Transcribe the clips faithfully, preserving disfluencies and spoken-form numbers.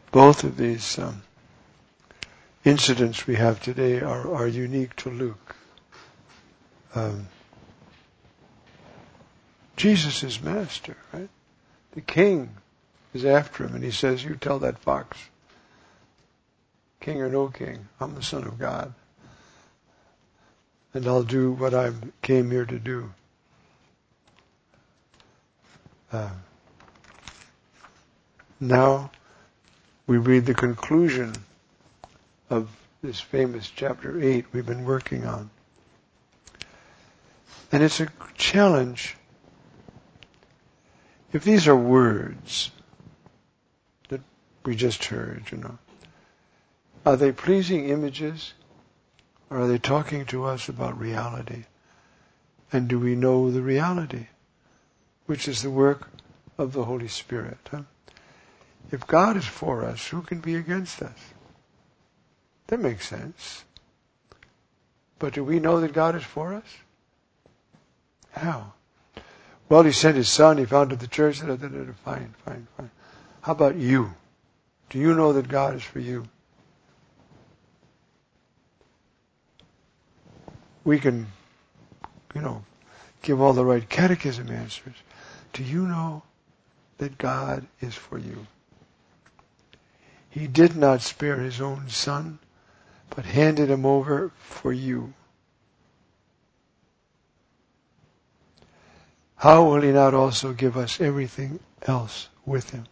both of these um, incidents we have today are, are unique to Luke. Um, Jesus is master, right? The king is after him, and he says, you tell that fox, king or no king, I'm the Son of God, and I'll do what I came here to do. Uh, now we read the conclusion of this famous chapter eight we've been working on. And it's a challenge. If these are words that we just heard, you know, are they pleasing images, or are they talking to us about reality? And do we know the reality, which is the work of the Holy Spirit? Huh? If God is for us, who can be against us? That makes sense. But do we know that God is for us? How? Well, he sent his son, he founded the church, da, da, da, da, fine, fine, fine. How about you? Do you know that God is for you? We can, you know, give all the right catechism answers. Do you know that God is for you? He did not spare his own son, but handed him over for you. How will he not also give us everything else with him?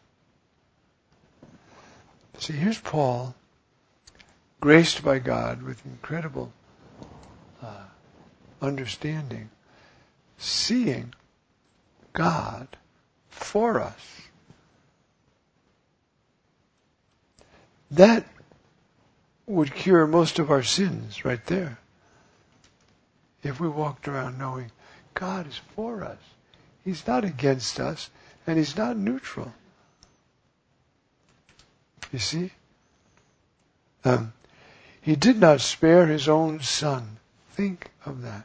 See, here's Paul, graced by God with incredible uh, understanding, seeing God for us. That would cure most of our sins right there. If we walked around knowing God is for us. He's not against us, and he's not neutral. You see? Um, he did not spare his own son. Think of that.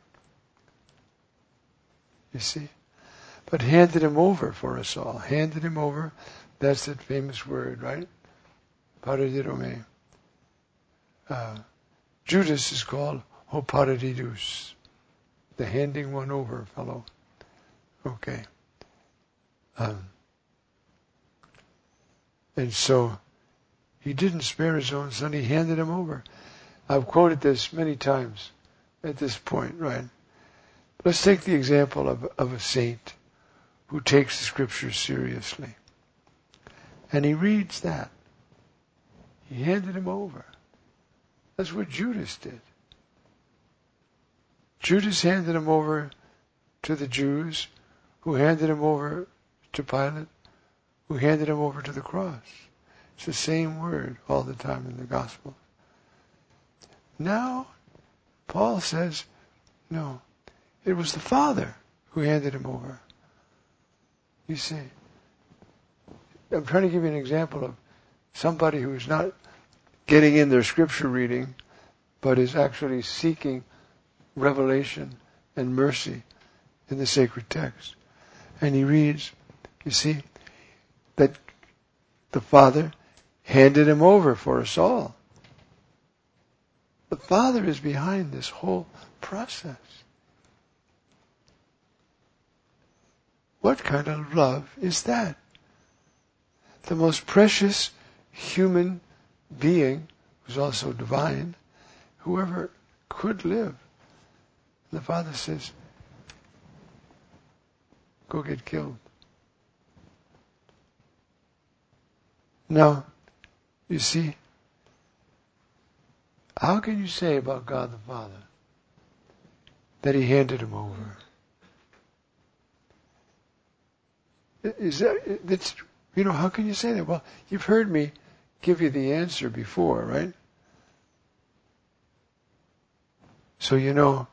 You see? But handed him over for us all. Handed him over. That's that famous word, right? Paradidomai. Uh, Judas is called hoparadidus. The handing one over fellow. Okay. Um, and so, he didn't spare his own son, he handed him over. I've quoted this many times at this point, right? Let's take the example of, of a saint who takes the scriptures seriously. And he reads that. He handed him over. That's what Judas did. Judas handed him over to the Jews, who handed him over to Pilate, who handed him over to the cross. It's the same word all the time in the gospel. Now, Paul says, no, it was the Father who handed him over. You see, I'm trying to give you an example of somebody who's not getting in their scripture reading, but is actually seeking revelation and mercy in the sacred text. And he reads, you see, that the Father handed him over for us all. The Father is behind this whole process. What kind of love is that? The most precious human being, who's also divine, whoever could live. The Father says, go get killed. Now, you see, how can you say about God the Father that he handed him over? Is that, that's, you know, how can you say that? Well, you've heard me give you the answer before, right? So you know,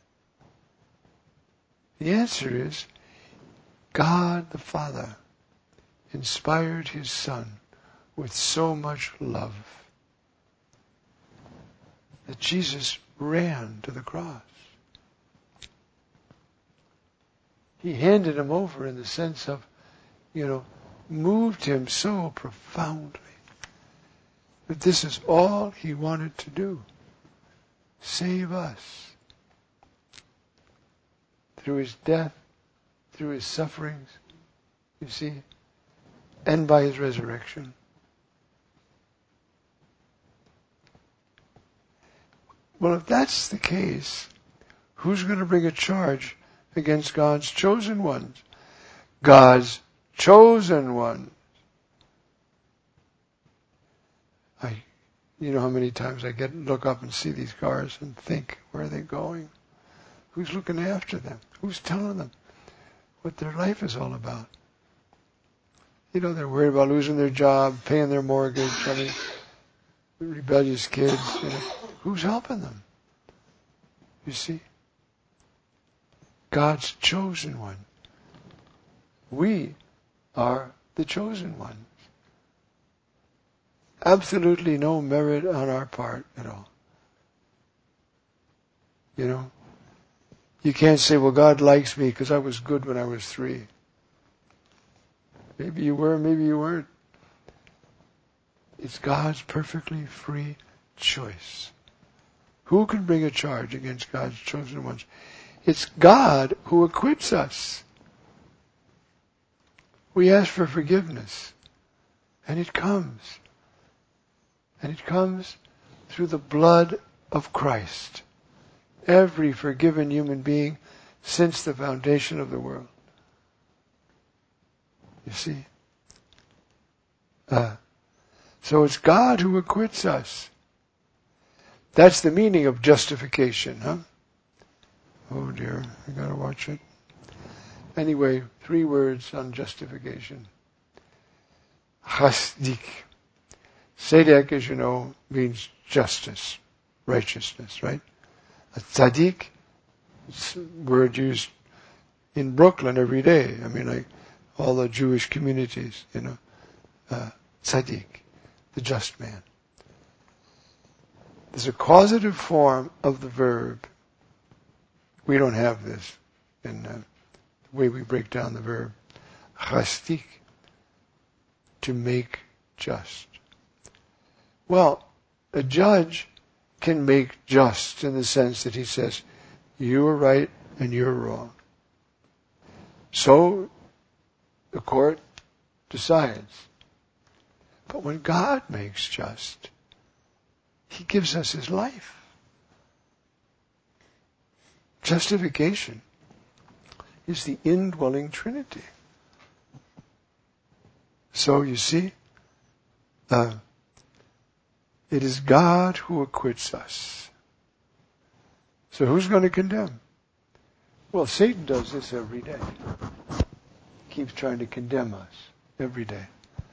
the answer is God the Father inspired his Son with so much love that Jesus ran to the cross. He handed him over in the sense of, you know, moved him so profoundly. that this is all He wanted to do. Save us. Through His death, through His sufferings, you see, and by His resurrection. Well, if that's the case, who's going to bring a charge against God's chosen ones? God's chosen ones. I, you know how many times I get look up and see these cars and think, where are they going? Who's looking after them? Who's telling them what their life is all about? You know, they're worried about losing their job, paying their mortgage, I mean, rebellious kids. You know. Who's helping them? You see? God's chosen one. We are the chosen ones. Absolutely no merit on our part at all. You know? You can't say, well, God likes me because I was good when I was three. Maybe you were, maybe you weren't. It's God's perfectly free choice. Who can bring a charge against God's chosen ones? It's God who acquits us. We ask for forgiveness, and it comes. And it comes through the blood of Christ. Every forgiven human being since the foundation of the world. You see? Uh, so it's God who acquits us. That's the meaning of justification, huh? Oh dear, I gotta watch it. Anyway, three words on justification. Chasdik. Tzedek, as you know, means justice, righteousness, right? A tzaddik, it's a word used in Brooklyn every day. I mean, like all the Jewish communities, you know. Uh, tzaddik, the just man. There's a causative form of the verb. We don't have this in uh, the way we break down the verb. Chasdik, to make just. Well, a judge can make just in the sense that he says, you are right and you're wrong. So, the court decides. But when God makes just, He gives us His life. Justification is the indwelling Trinity. So you see, uh, it is God who acquits us. So who's going to condemn? Well, Satan does this every day. He keeps trying to condemn us every day.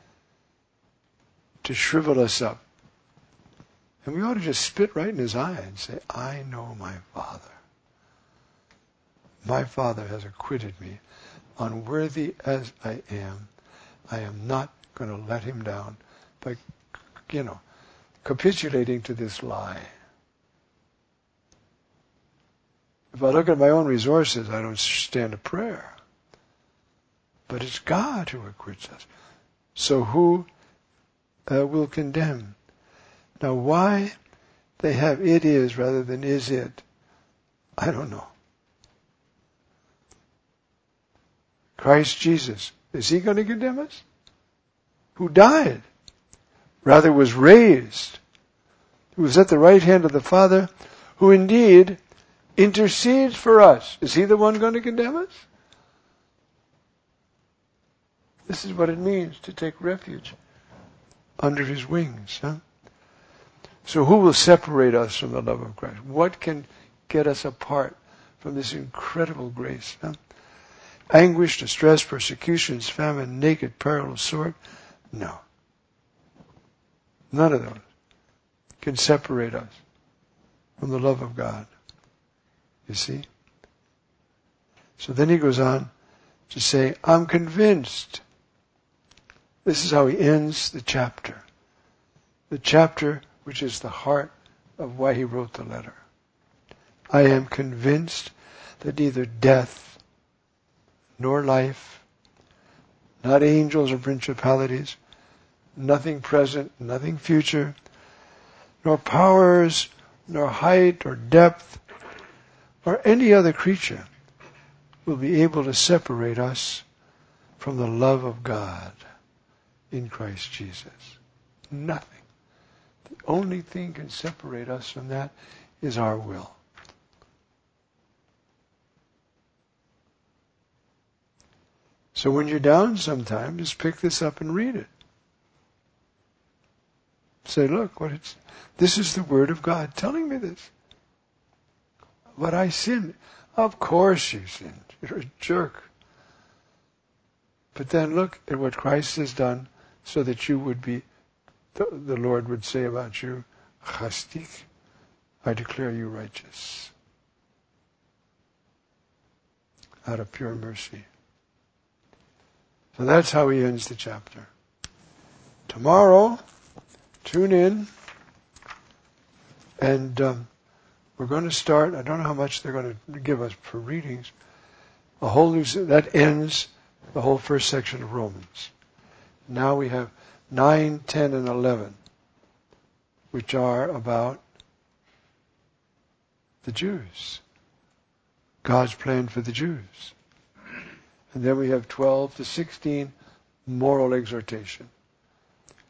To shrivel us up. And we ought to just spit right in his eye and say, I know my Father. My Father has acquitted me. Unworthy as I am, I am not going to let him down by, you know, capitulating to this lie. If I look at my own resources, I don't stand a prayer. But it's God who acquits us. So who uh, will condemn? Now why they have it is rather than is it, I don't know. Christ Jesus, is He going to condemn us? Who died, rather was raised, who is at the right hand of the Father, who indeed intercedes for us. Is He the one going to condemn us? This is what it means to take refuge under His wings. Huh? So who will separate us from the love of Christ? What can get us apart from this incredible grace? Huh? Anguish, distress, persecutions, famine, naked, peril, sword? No. None of those can separate us from the love of God. You see? So then he goes on to say, I'm convinced. This is how he ends the chapter. The chapter which is the heart of why he wrote the letter. I am convinced that neither death nor life, not angels or principalities, nothing present, nothing future, nor powers, nor height, or depth, or any other creature will be able to separate us from the love of God in Christ Jesus. Nothing. The only thing can separate us from that is our will. So when you're down sometime, just pick this up and read it. Say, look, what it's, this is the Word of God telling me this. But I sinned. Of course you sinned. You're a jerk. But then look at what Christ has done so that you would be, the, the Lord would say about you, chastik, I declare you righteous. Out of pure mercy. So that's how he ends the chapter. Tomorrow, tune in, and um, we're going to start, I don't know how much they're going to give us for readings, a whole new, that ends the whole first section of Romans. Now we have nine, ten, and eleven, which are about the Jews. God's plan for the Jews. And then we have twelve to sixteen, moral exhortation.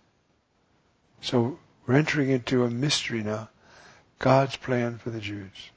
So we're entering into a mystery now. God's plan for the Jews.